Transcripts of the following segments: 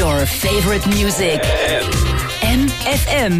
your favorite music. MFM.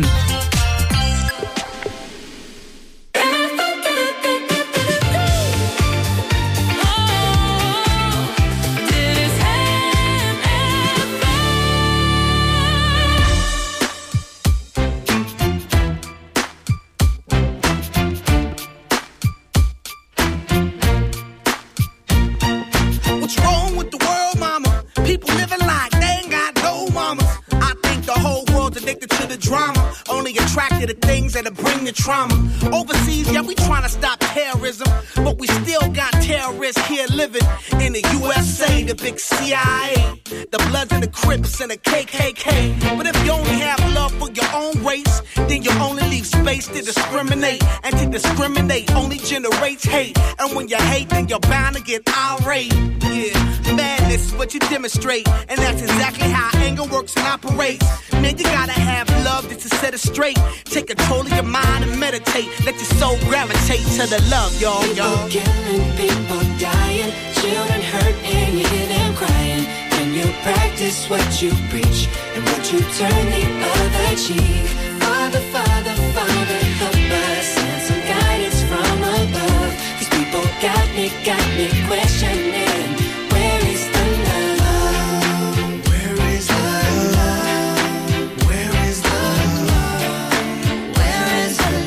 The things that'll bring the trauma. Overseas, yeah, we trying to stop terrorism, but we still got terrorists here living in the USA, the big CIA, the Bloods and the Crips and the KKK. But if you only have love for your own race, then you only leave space to discriminate. And to discriminate only generates hate. And when you hate, then you're bound to get irate. Yeah, madness is what you demonstrate, and that's exactly how anger works and operates. Man, you gotta have love just to set it straight. Take control of your mind and meditate. Let your soul gravitate to the love, y'all. People killing, people dying, children hurt and you hear them crying. When you practice what you preach, and would you turn the other cheek? Father, Father, Father, help us, send some guidance from above. These people got me questioning. Where is the love? Where is the love? Where is the love? Where is the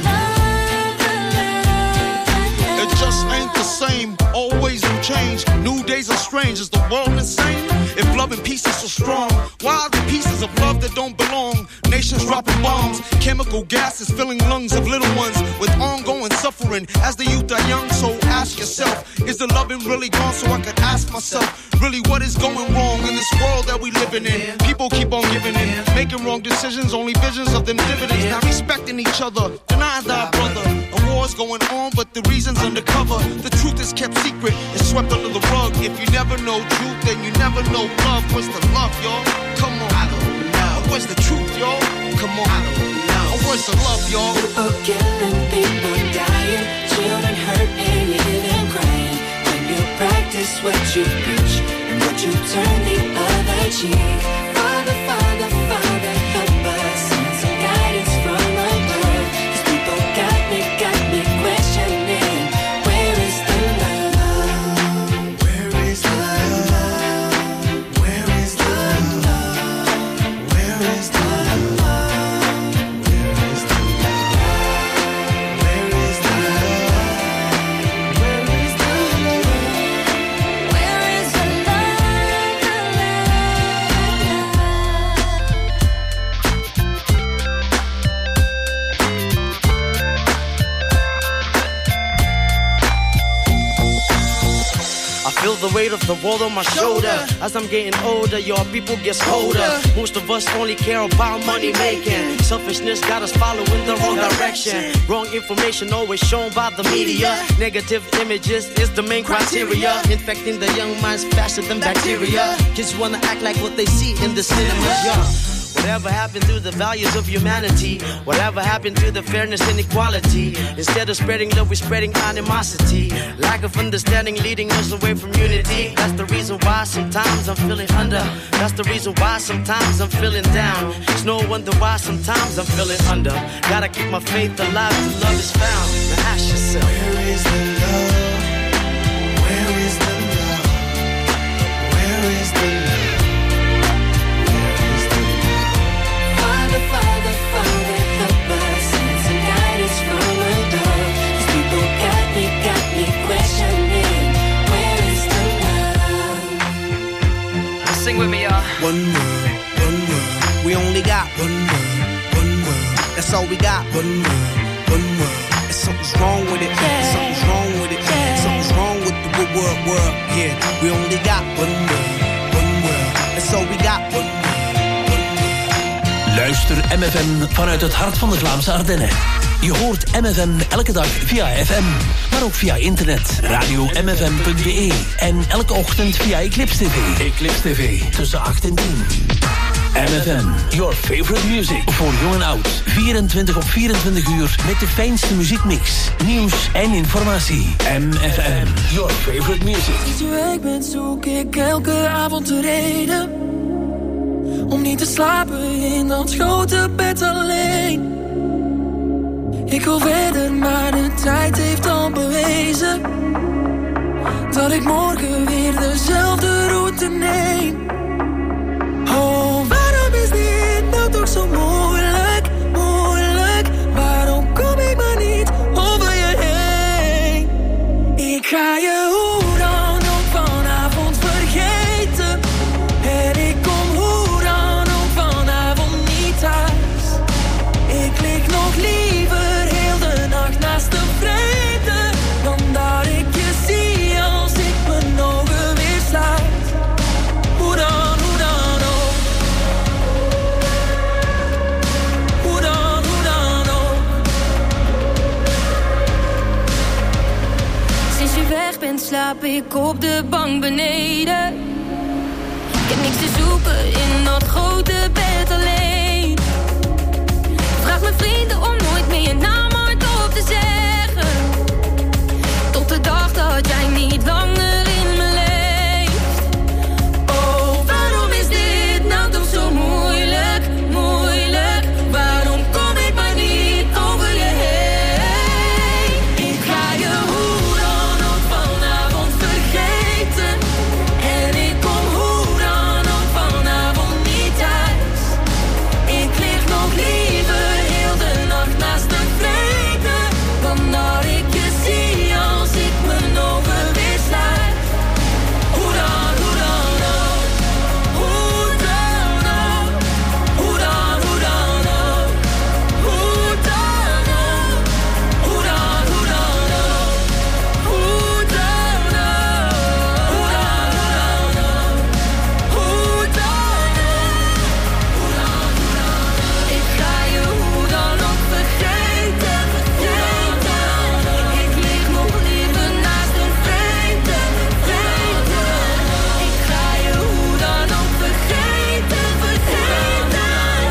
love? It just ain't the same. Always new change. New days are strange. Is the world insane? If love and peace is so strong, why are the pieces of love that don't belong? Nations dropping bombs, chemical gases filling lungs of little ones with ongoing suffering as the youth are young. So ask yourself, is the loving really gone? So I could ask myself, really what is going wrong in this world that we living in? People keep on giving in, making wrong decisions, only visions of them dividends. Not respecting each other, denying thy brother. A war's going on, but the reason's undercover. The truth is kept secret, it's swept under the rug. If you never know truth, then you never know love. Where's the love, y'all? Come on. I don't know. Where's the truth, y'all? Come on. I don't know. Where's the love, y'all? People killing, people dying, children hurt and you hear them crying. When you practice what you preach, and would you turn the other cheek? Father, Father, Father, help us, send some guidance from above. These people got me questioning. Where is the love? Where is the love? Where is the love? Where is the love? Where is the love? Where is the love? Where is the love? Where is the I feel the weight of the world on my shoulder. As I'm getting older, your people get colder. Most of us only care about money making. Selfishness got us following the wrong direction. Wrong information always shown by the media. Negative images is the main criteria. Infecting the young minds faster than bacteria. Kids wanna act like what they see in the cinema. Yeah. Whatever happened to the values of humanity? Whatever happened to the fairness and equality? Instead of spreading love, we're spreading animosity. Lack of understanding leading us away from unity. That's the reason why sometimes I'm feeling under. That's the reason why sometimes I'm feeling down. It's no wonder why sometimes I'm feeling under. Gotta keep my faith alive till love is found. Now ask yourself, where is the love? Where is the love? Where is the love? Father, Father, help us, send some guidance from above. These people got me questioning. Where is the love? sing with me, y'all. One world, we only got one world, that's all we got. One world, and something's wrong with it, something's wrong with it, something's wrong with the world, yeah. We only got one world, that's all we got. One world. Luister MFM vanuit het hart van de Vlaamse Ardennen. Je hoort MFM elke dag via FM, maar ook via internet, radio-mfm.be en elke ochtend via Eclipse TV. Eclipse TV, tussen 8 en 10. MFM, your favorite music. Voor jong en oud, 24 op 24 uur met de fijnste muziekmix, nieuws en informatie. MFM, your favorite music. Iedere week ben zoek ik elke avond de reden om niet te slapen in dat grote bed alleen. Ik wil verder, maar de tijd heeft al bewezen dat ik morgen weer dezelfde route neem. Oh, waarom is dit nou toch zo moeilijk, moeilijk? Waarom kom ik maar niet over je heen? Ik ga je hoe dan ook vanavond vergeten. En ik kom hoe dan ook vanavond niet thuis. Ik lig nog liever heel de nacht naast de vreemde dan dat ik je zie als ik mijn ogen weer sluit. Hoe dan ook. Hoe dan ook. Sinds je weg bent slaap ik op de bank beneden. Ik heb niks te zoeken in dat grote bed alleen. Vraag mijn vrienden om nooit meer je naam hardop te zeggen. Tot de dag dat jij niet langer in me leeft. Oh, waarom is dit nou toch zo moeilijk, moeilijk? Waarom kom ik maar niet over je heen? Ik ga je hoe dan ook vanavond vergeten. En ik kom hoe dan ook vanavond niet thuis. Ik lig nog liever heel de nacht naast de vrede dan dat ik je zie als ik mijn ogen weer sluit. Hoe dan ook. Hoe dan ook. Hoe dan ook. Hoe dan ook. Hoe dan ook. Hoe dan ook. Hoe dan ook. Hoe dan ook. Ik ga je hoe dan ook vergeten, vergeten. Ik lig nog liever naast een vreemde, vreemde. Ik ga je hoe dan ook vergeten, vergeten.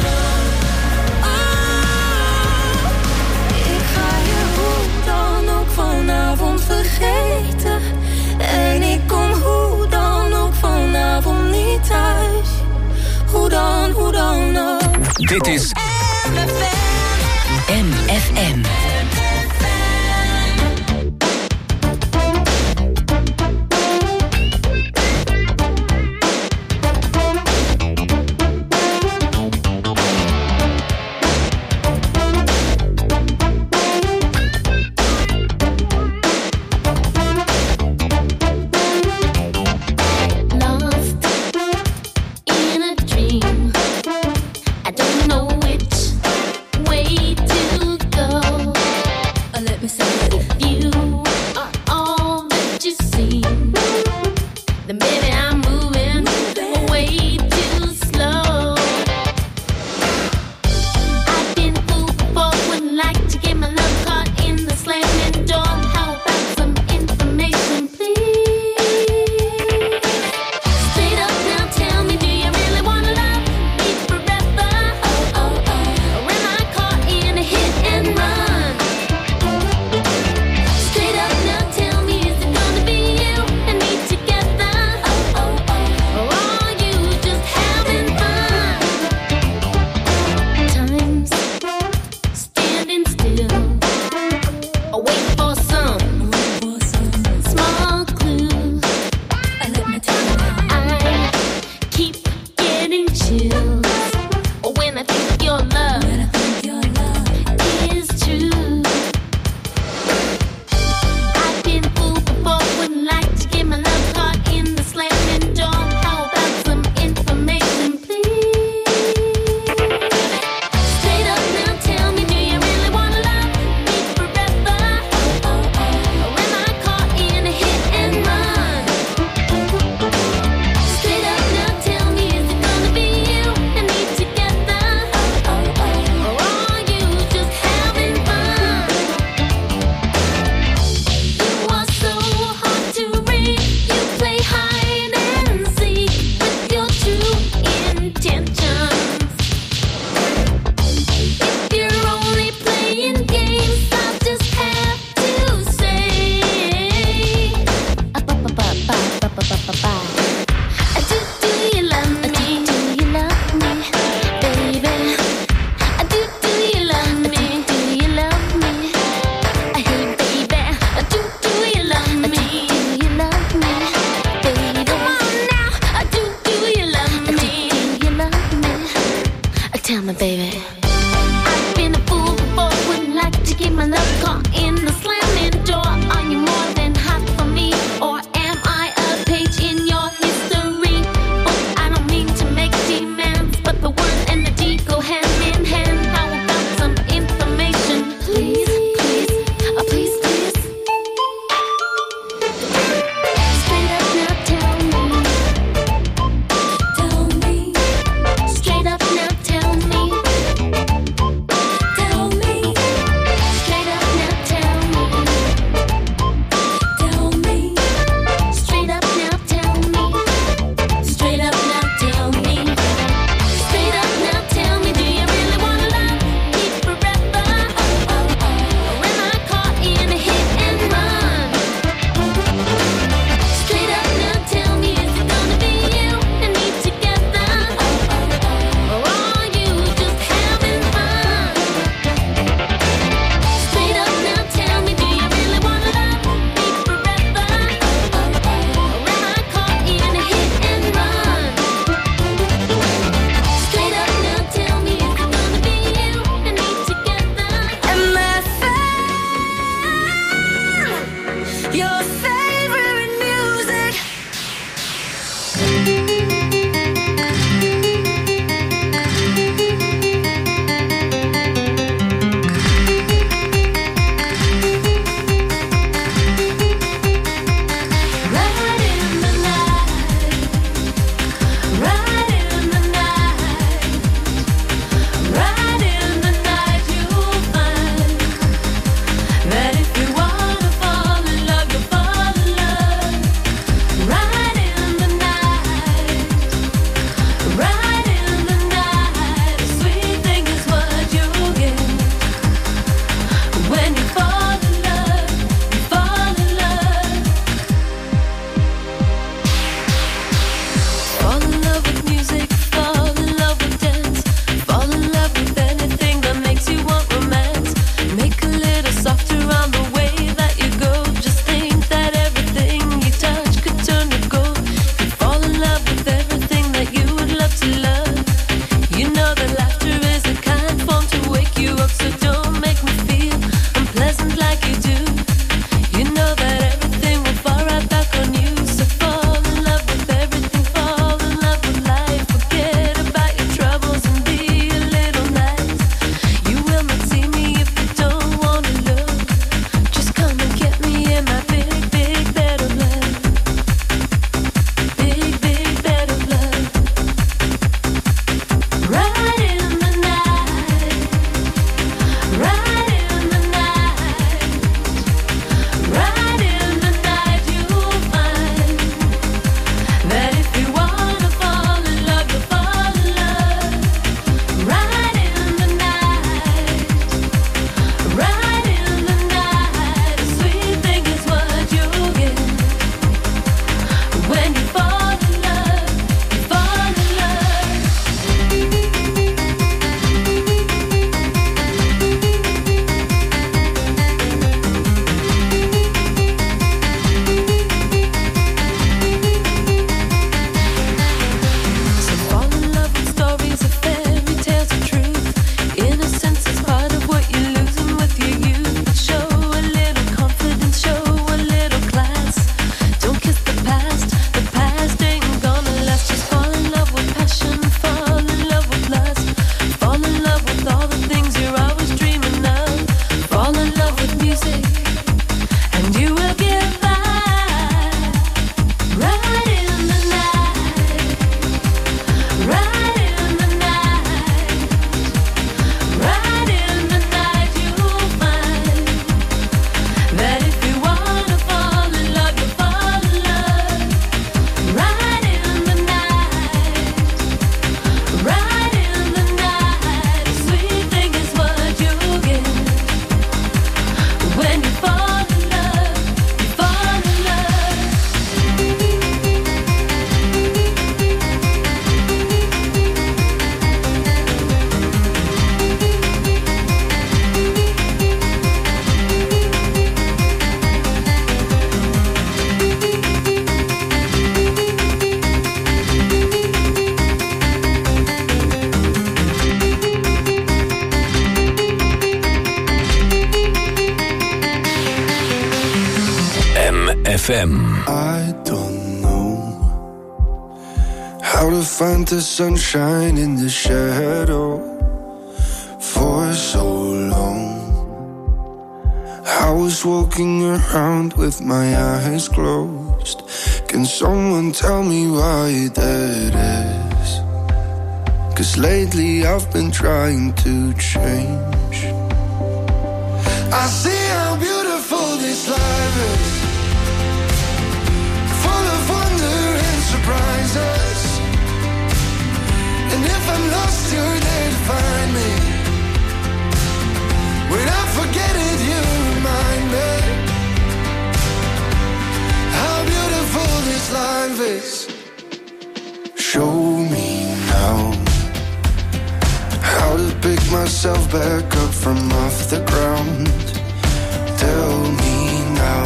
Ik ga je hoe dan ook vanavond vergeten. En ik kom hoe dan ook vanavond niet thuis. Hoe dan ook. Dit is MFM. Lost in a dream. I don't know which way to go. caught in the slamming door? Are you more than hot for me, or am I a page in your history book? I don't mean to make demands, but the word and the deed go hand in hand. How about some information, please? Please, please. Straight up now, tell me. Straight up now, tell me. Tell me. Straight up now, tell me. Tell me. Straight up now, tell me. Straight up now, tell me. Straight up now, tell me. Do you really wanna love me forever? Or am I caught in a hit and run? Straight up now, tell me. Is it gonna be you and me together? Or are you just having fun? Straight up now, tell me. Do you really wanna love me forever? Or am I caught in a hit and run? Straight up now, tell me. Is it gonna be you and me together? MFM, your favorite music. Right in the night, right in the night, right in the night, you'll find that if you wanna fall in love, you'll fall FM. I don't know how to find the sunshine in the shadow for so long. I was walking around with my eyes closed. Can someone tell me why that is? 'Cause lately I've been trying to change. I see how beautiful this life is, full of wonder and surprises. And if I'm lost, you're there to find me. When I forget it, you remind me how beautiful this life is. Show me now how to pick myself back up from off the ground. Tell me now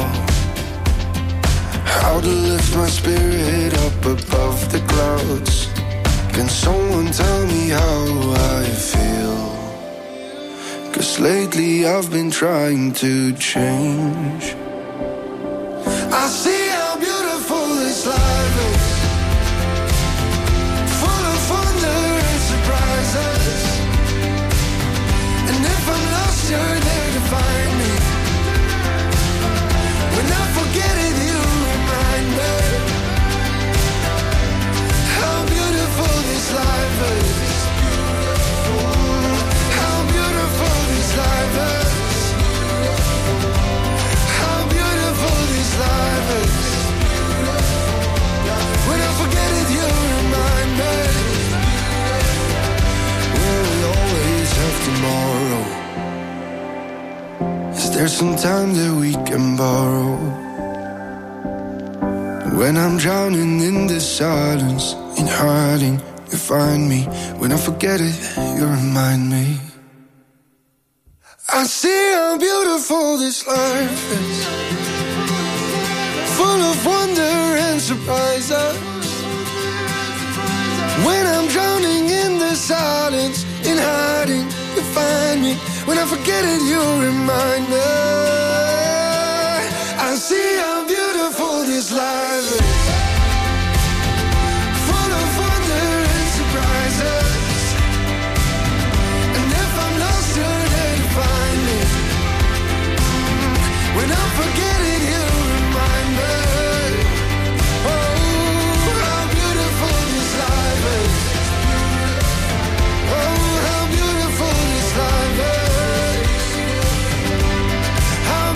how to lift my spirit up above the clouds. Can someone tell me how I feel? 'Cause lately I've been trying to change. I see how beautiful this life is, full of wonder and surprises. And if I'm lost, you're there to find me. When I forget it, you remind me how beautiful this life is. How beautiful this life is. How beautiful this life is. When I forget it, you remind me. We'll always have tomorrow. Is there some time that we can borrow? When I'm drowning in the silence, in hiding, you find me. When I forget it, you remind me. I see how beautiful this life is, full of wonder and surprises. When I'm drowning in the silence, in hiding, you find me. When I forget it, you remind me. I see how beautiful this life is, full of wonder and surprises. And if I'm lost, you're there to find me. When I forget it, you remind me. Oh, how beautiful this life is. Oh, how beautiful this life is. How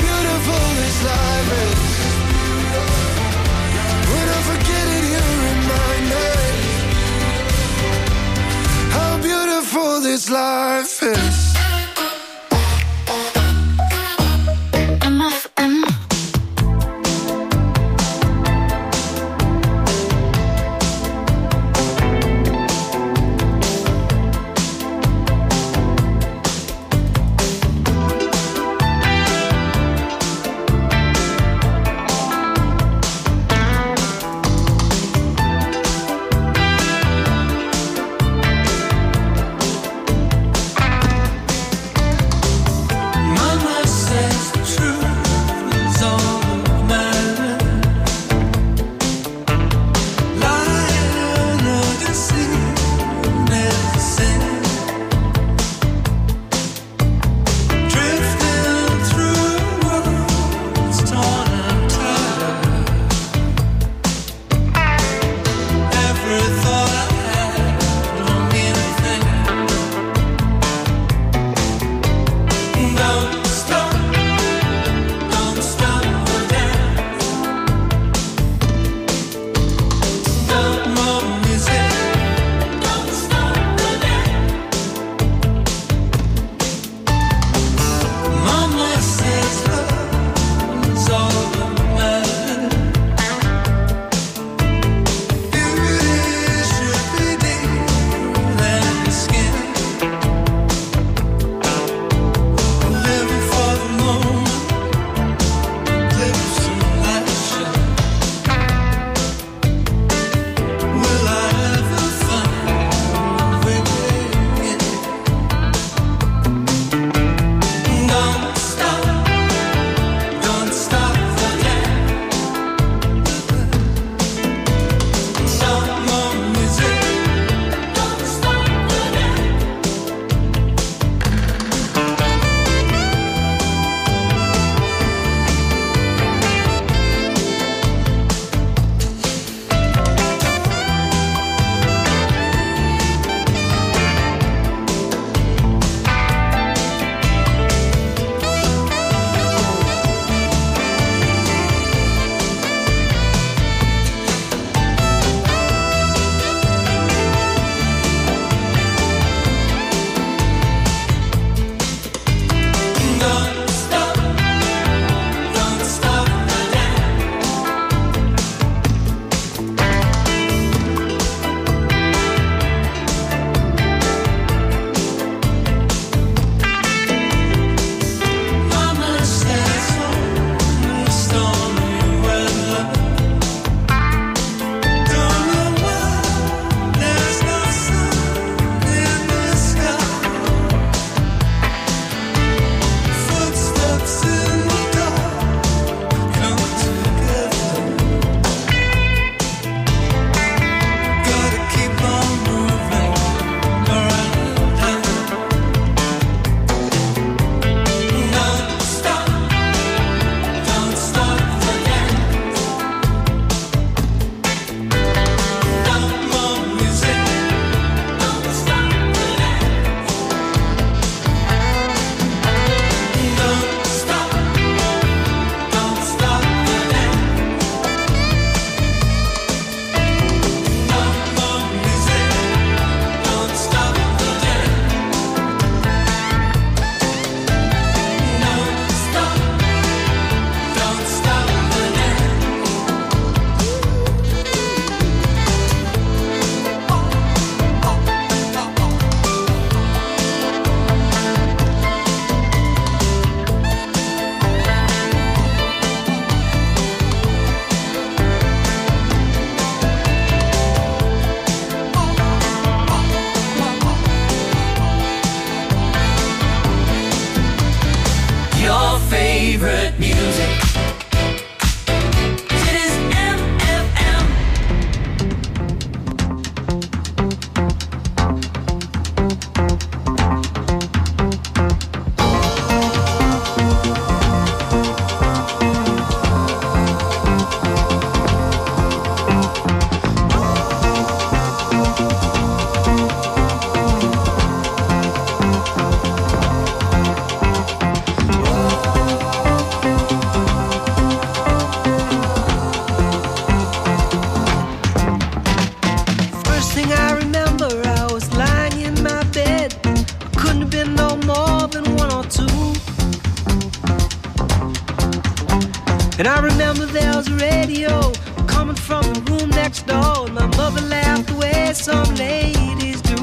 And I remember there was a radio coming from the room next door, and my mother laughed the way some ladies do.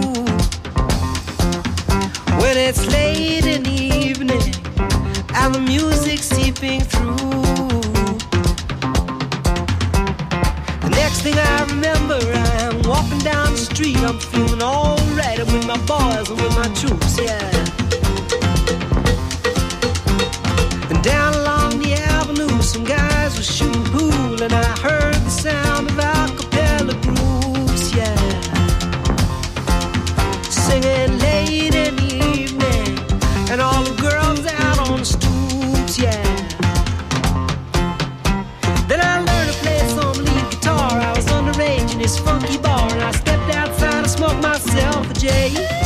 When it's late in the evening and the music's seeping through, the next thing I remember, I'm walking down the street, I'm feeling alright, I'm with my boys and with my troops, yeah. And down along the avenue, some guys were shooting pool, and I heard the sound of a cappella grooves, yeah. Singing late in the evening, and all the girls out on the stoops, yeah. Then I learned to play some lead guitar. I was underage in this funky bar, and I stepped outside and smoked myself a J.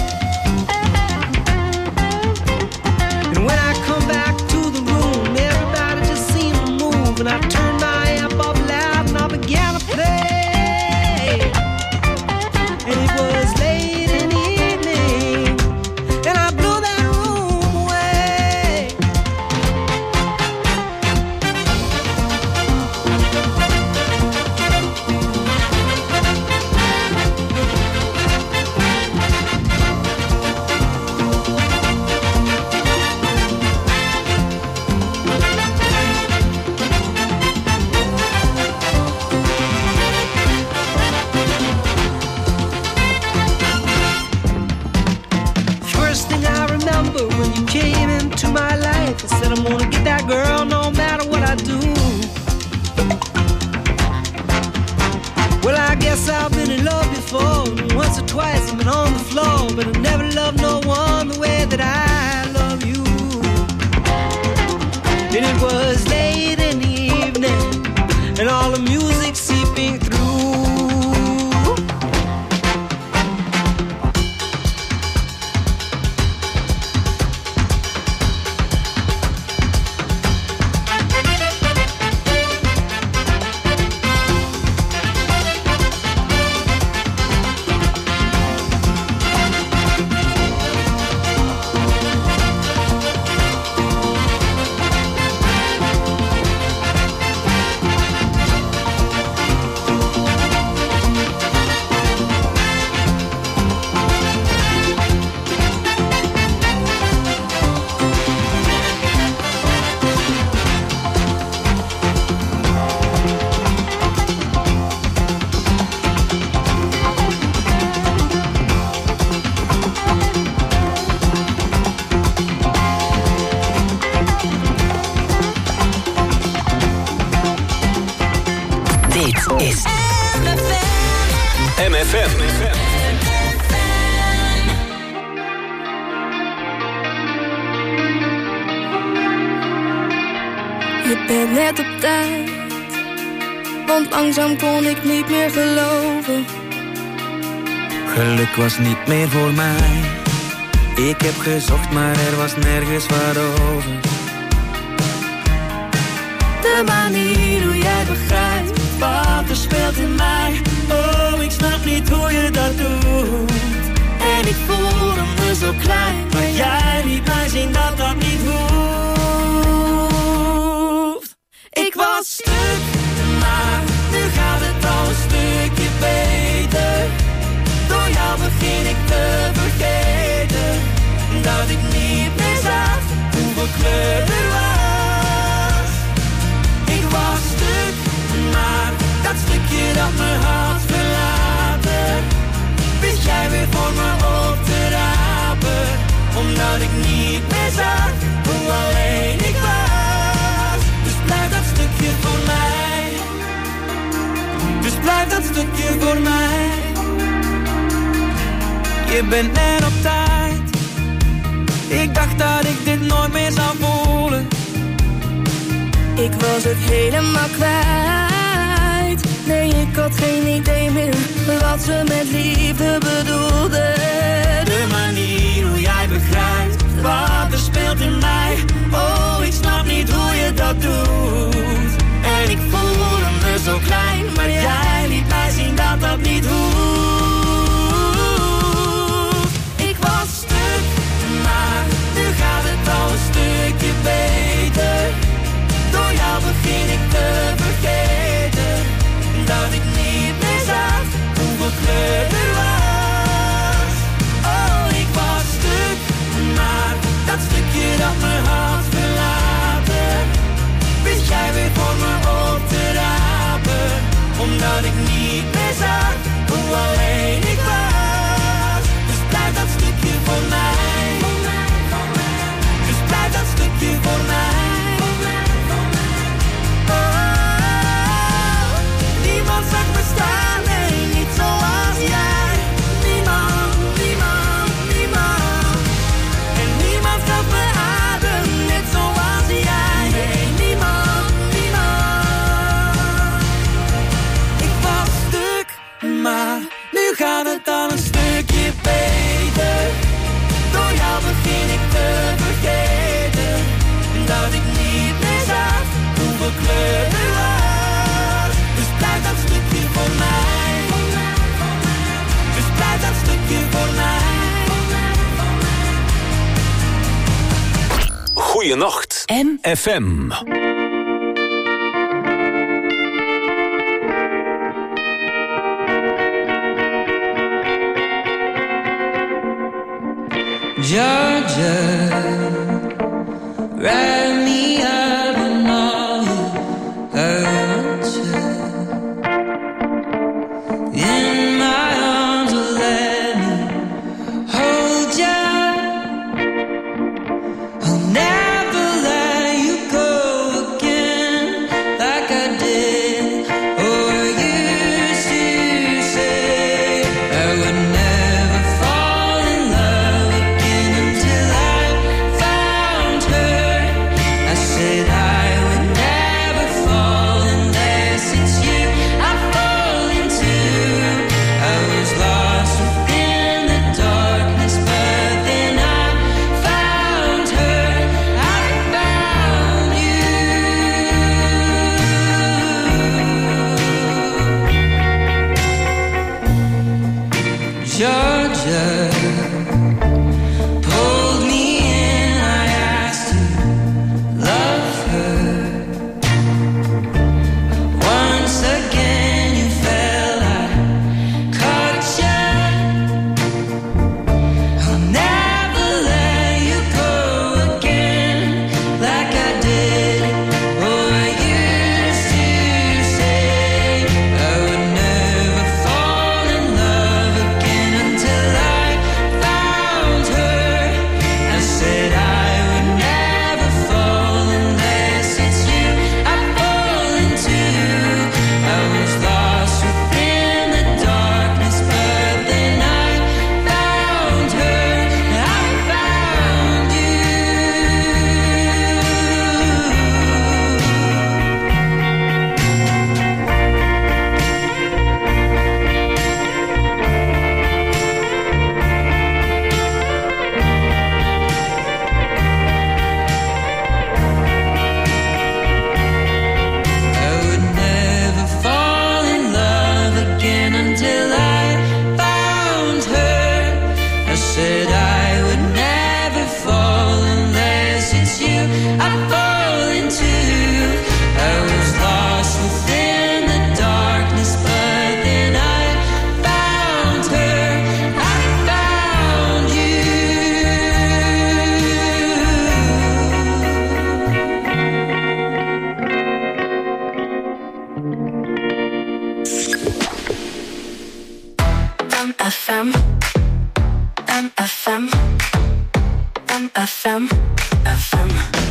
And when I come back to the room, everybody just seemed to move, and I turned my amp up loud and I began to play. And it was late in the evening, and I blew that room away. First thing I remember when you came into my life, I said I'm gonna get that girl no matter what I do. Well, I guess I've been in love before, and once or twice I've been on the floor, but I never loved no one the way that I love you. And it was late in the evening, and all the music seeping through. is MFM. Je bent net op tijd, want langzaam kon ik niet meer geloven. Geluk was niet meer voor mij. Ik heb gezocht, maar er was nergens waarover. De manier hoe jij begrijpt wat er speelt in mij. Oh, ik snap niet hoe je dat doet. En ik voelde me zo klein, maar jij liet mij zien dat dat niet hoeft. Ik was stuk, maar nu gaat het al een stukje beter. Door jou begin ik te vergeten dat ik niet meer zag hoeveel kleur er was. Ik was stuk, maar dat stukje dat me had verlaten, wist jij weer voor me op te rapen. Omdat ik niet meer zag hoe alleen ik was. Dus blijf dat stukje voor mij. Dus blijf dat stukje voor mij. Je bent net op tijd. Ik dacht dat ik dit nooit meer zou voelen. Ik was het helemaal kwijt. Nee, ik had geen idee meer wat ze met liefde bedoelde. De manier hoe jij begrijpt wat er speelt in mij. Oh, ik snap niet hoe je dat doet. En ik voelde me zo klein, maar jij liet mij zien dat dat niet hoeft. Ik was stuk, maar nu gaat het al een stukje beter. Door jou begin Goeienacht. FM. Georgia, wrap me up in all you hurt you. In my arms, let me hold you. I'll never let you go again like I did or used to say. I would never fall in love again until I found her. I said I would never fall unless it's you I fall into. I was lost within the darkness, but then I found her. I found you. Georgia pulled me in, I asked to love her. Once again you fell, I caught ya. I'll never let you go again like I did or used to say. I would never fall in love again until I found her. I said I would never fall unless it's you I fall into. I was lost within the darkness, but then I found her. I found you. I would never fall in love again until I found her. I said I would never fall unless it's you I fall into. I was lost within the darkness, but then I found her. I found you. MFM, MFM, MFM, FM.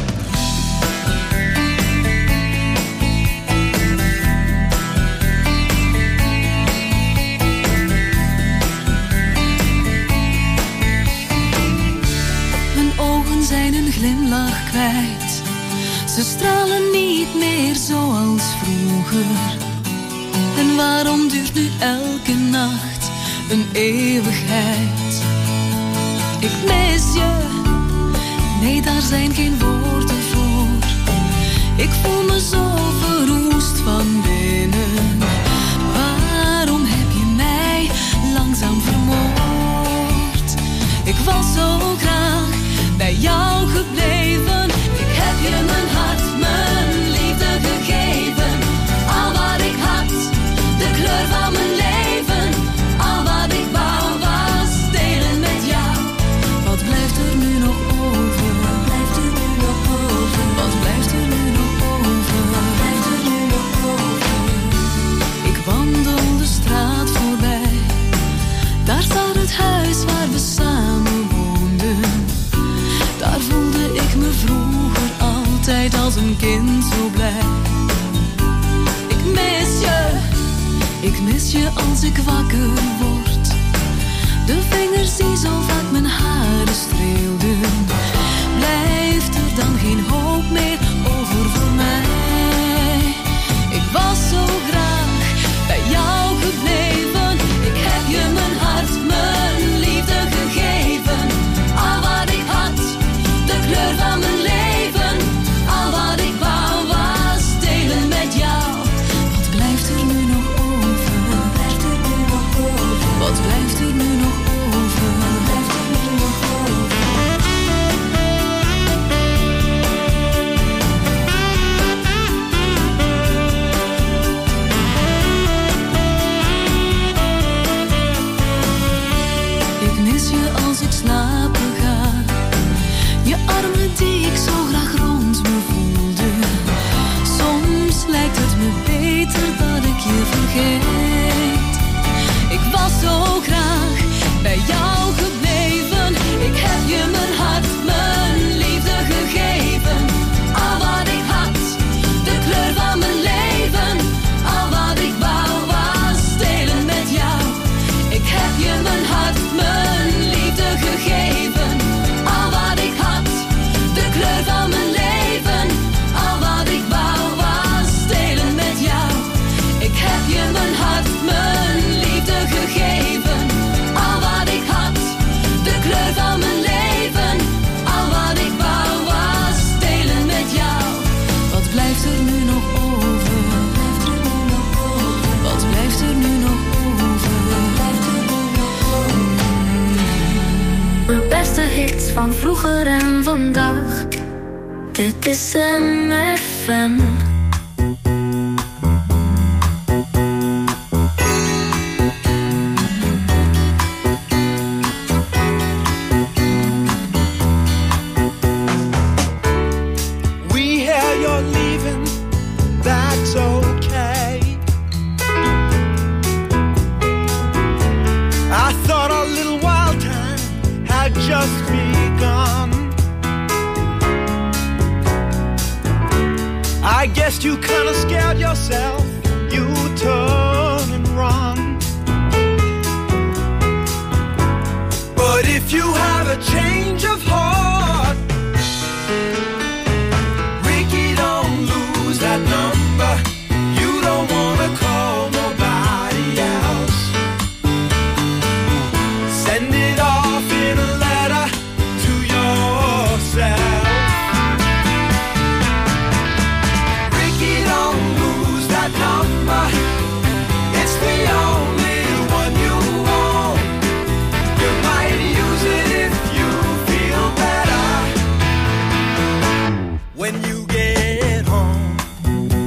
Mijn ogen zijn een glimlach kwijt. Ze stralen niet meer zoals vroeger. En waarom duurt nu elke nacht een eeuwigheid? Ik mis je, nee daar zijn geen woorden voor. Ik voel me zo verroest van binnen. Waarom heb je mij langzaam vermoord? Ik was zo graag bij jou gebleven. Ik heb je mijn hart, mijn liefde gegeven. Al wat ik had, de kleur van mijn leven. Al wat ik wou was delen met jou. Wat blijft er nu nog over? Wat blijft er nu nog over? Wat blijft er nu nog over? Wat blijft er nu nog over? Ik wandel de straat voorbij. Daar staat het huis waar we samen woonden. Daar voelde ik me vroeger altijd als een kind zo blij. Ik mis je als ik wakker word. De vingers die zo vaak mijn haren streelden. Blijft er dan geen hoop meer over voor mij? Ik was zo graag bij jou gebleven. Ik heb je mijn hart, mijn liefde gegeven. Al wat ik had, de kleur van mijn leven. Al wat ik wou was delen met jou. Wat blijft er nu nog over? Wat blijft er nu nog over? Wat blijft er nu nog over? Wat blijft er nu nog over? Dit is MFM. I guess you kinda scared yourself. You turn and run. But if you have a change of heart, Ricky, don't lose that number. You don't wanna call nobody else. Send it off in a letter to yourself. It's the only one you want. You might use it if you feel better. When you get home,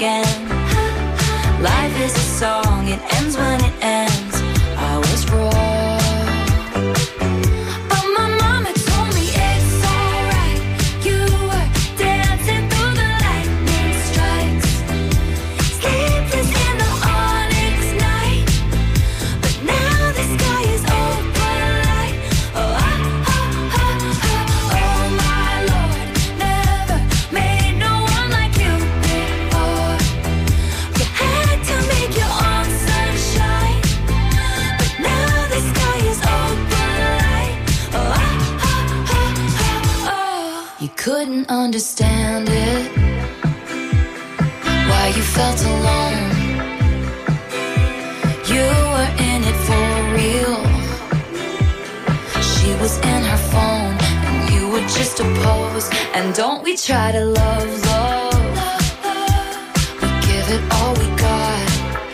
again. Life is a song, it ends when it ends. I was wrong, but my mama told me it's alright. You were dancing through the lightning strikes, sleepless in the onyx night. But now the sky is open light. Oh, oh my Lord, never made no one like you before. You had to make your own sunshine, but now the sky is open light. Oh, you couldn't understand it, why you felt alone. You were in it for real. She was in her phone, and you were just a pose. And don't we try to love, we give it all we got.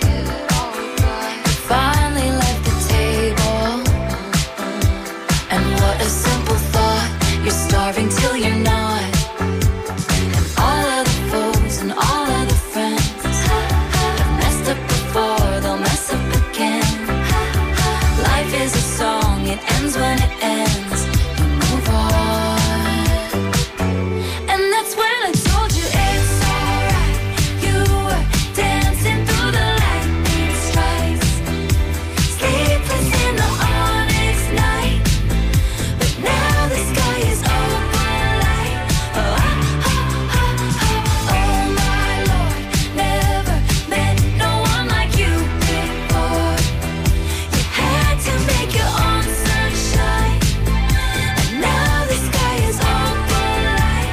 Finally left the table, and what a simple thought. You're starving till you're not. And all of the foes and all of the friends have messed up before, they'll mess up again. Life is a song, it ends when it ends. You move on, and that's when I told you it's alright. You were dancing through the lightning strikes, sleepless in the onyx night. But now the sky is open light. Oh my Lord, never met no one like you before. You had to make your own sunshine, and now the sky is open light.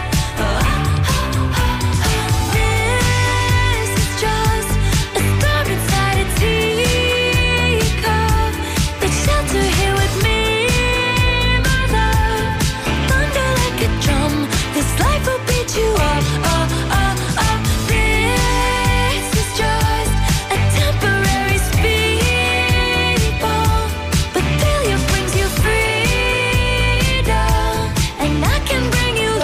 This is just a star inside a teacup. Let's shelter here with me, my love. Thunder like a drum, this life will beat you up. This is just a temporary speed bump, but failure brings you freedom, and I can bring you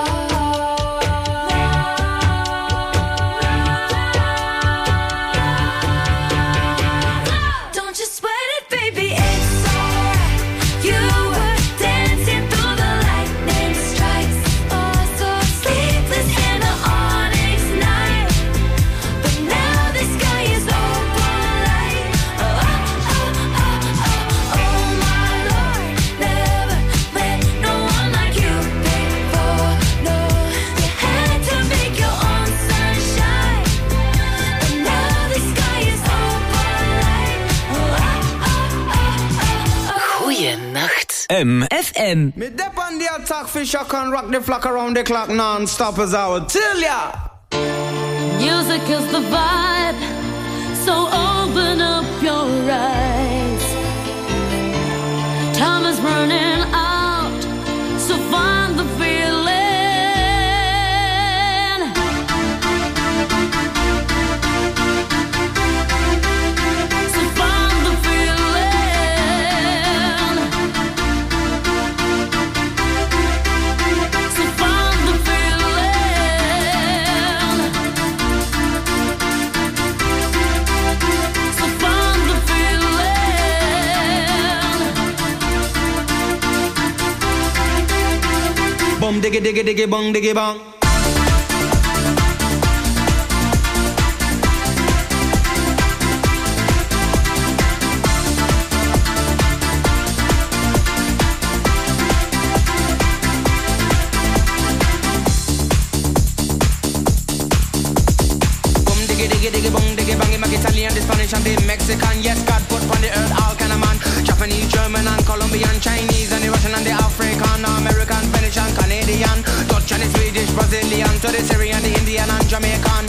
love. Don't you sweat it, baby, it's alright. You were dancing through the lightning strikes, so sleepless in the onyx night. But now the sky is open light. Oh my Lord, never met no one like you before. No, you had to make your own sunshine, but now the sky is open light. Goeienacht. MFM. Me dep on the attack, fish I can rock the flock around the clock non-stop as I would tell ya. Music is the vibe, so open up your eyes. Time is running out, so find the feeling. So find the feeling. So find the feeling. So find the feeling. Bum diggy diggy diggy bong diggy bong. Italian, the Spanish and the Mexican. Yes, God put on the earth all kind of man. Japanese, German and Colombian, Chinese and the Russian and the African, American, Venetian, Canadian, Dutch and the Swedish, Brazilian, to the Syrian, the Indian and Jamaican.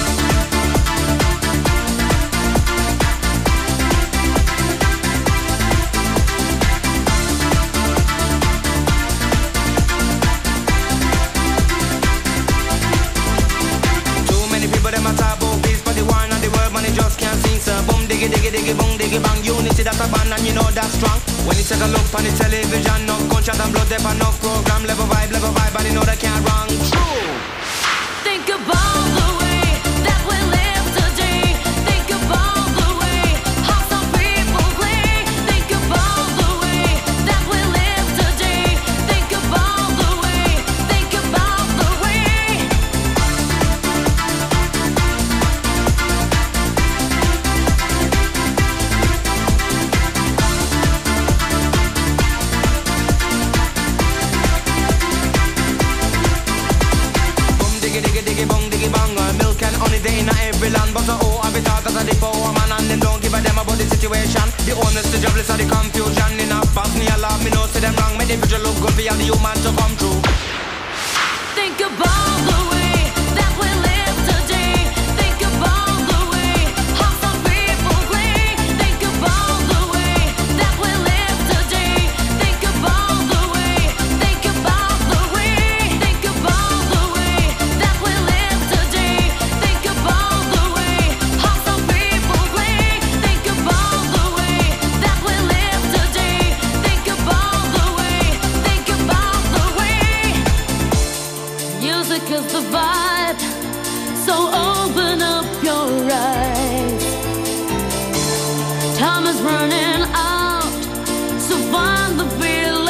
Too many people them a taboo, peace for the one and the world, man, it just can't sing, sir. Boom diggy diggy diggy boom diggy bang. Unity that's a band and you know that's strong. When you take a look on the television, no gunshot and blood, there no program. Level vibe, and you know that can't wrong. True. Think about the way that we diggy diggy bong diggy bong. Milk and honey they in every land, but oh, I be thought that I the poor man and them don't give a damn about the situation. The honest, the jobless, or the confusion. In a pass me a love, me know say them wrong. Make the future look good for all the human to come true. Think about the way that we live today. Think about the way how some people play. Think about the way that we live today. Think about the way. Think about the way. Think about the way that we live today. Think about the way how some people play. Think about the way that we live today. Think about the way. Think about the way. Music is the vibe, so open up your eyes. Time is running out, so find the feeling.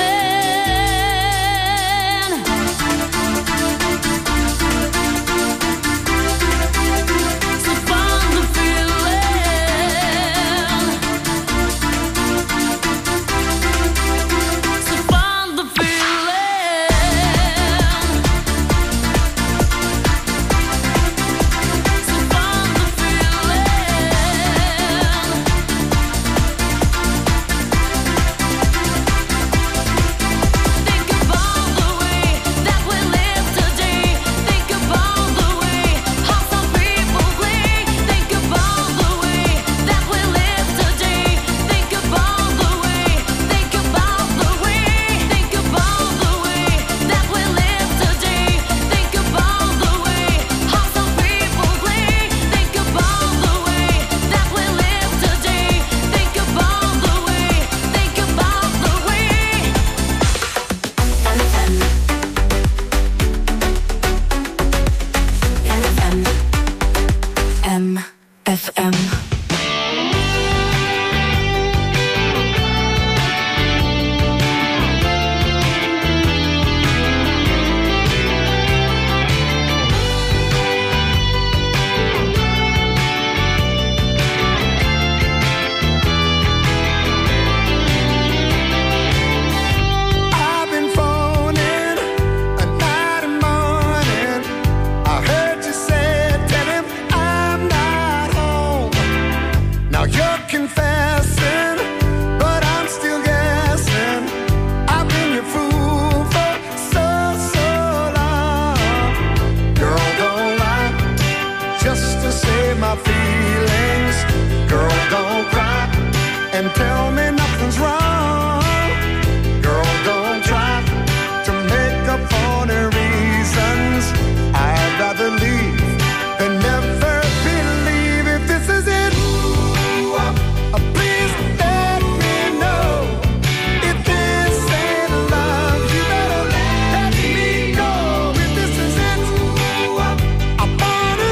So find the feeling. So find the feeling. So find the Think about the way that we live today. Think about the way how some people play. Think about the way that we live today. Think about the way. Think about the way. Think about the way that we live today. Think about the way how some people play. Think about the way that we live today. Think about the way. Think about the way. FM. I've been phoning a night and morning. I heard you say, tell him I'm not home. Now you're confessing, but I'm still guessing. I've been your fool for so long. Girl, don't lie, just to save my feelings. Girl, don't cry and tell me nothing's wrong. Girl, don't try to make up for the reasons. I'd rather leave than never believe if this is it. Please let me know if this ain't love. You better let me go if this is it. I wanna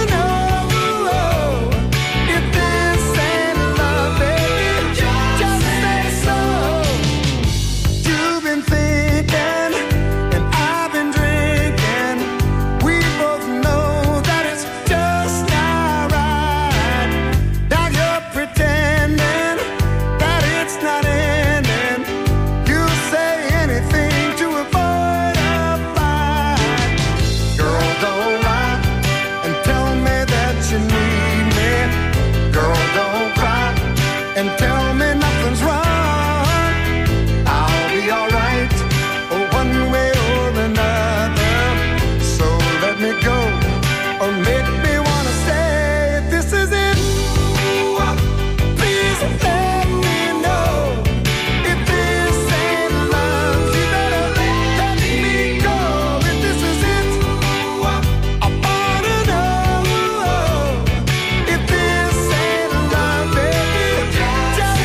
know if this ain't love, baby. Just say so. You've been thinking and I've been drinking. We both know that it's just not right. Now you're pretending that it's not ending. You say anything to avoid a fight. Girl, don't lie and tell me that you need me. Girl, don't cry and tell me nothing's wrong. I'll be alright, one way or another. So let me go or make me wanna stay. If this is it, please let me know. If this ain't love, you better let me go. If this is it, I wanna know. If this ain't love, baby, just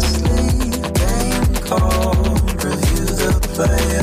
asleep. Game cold, review the play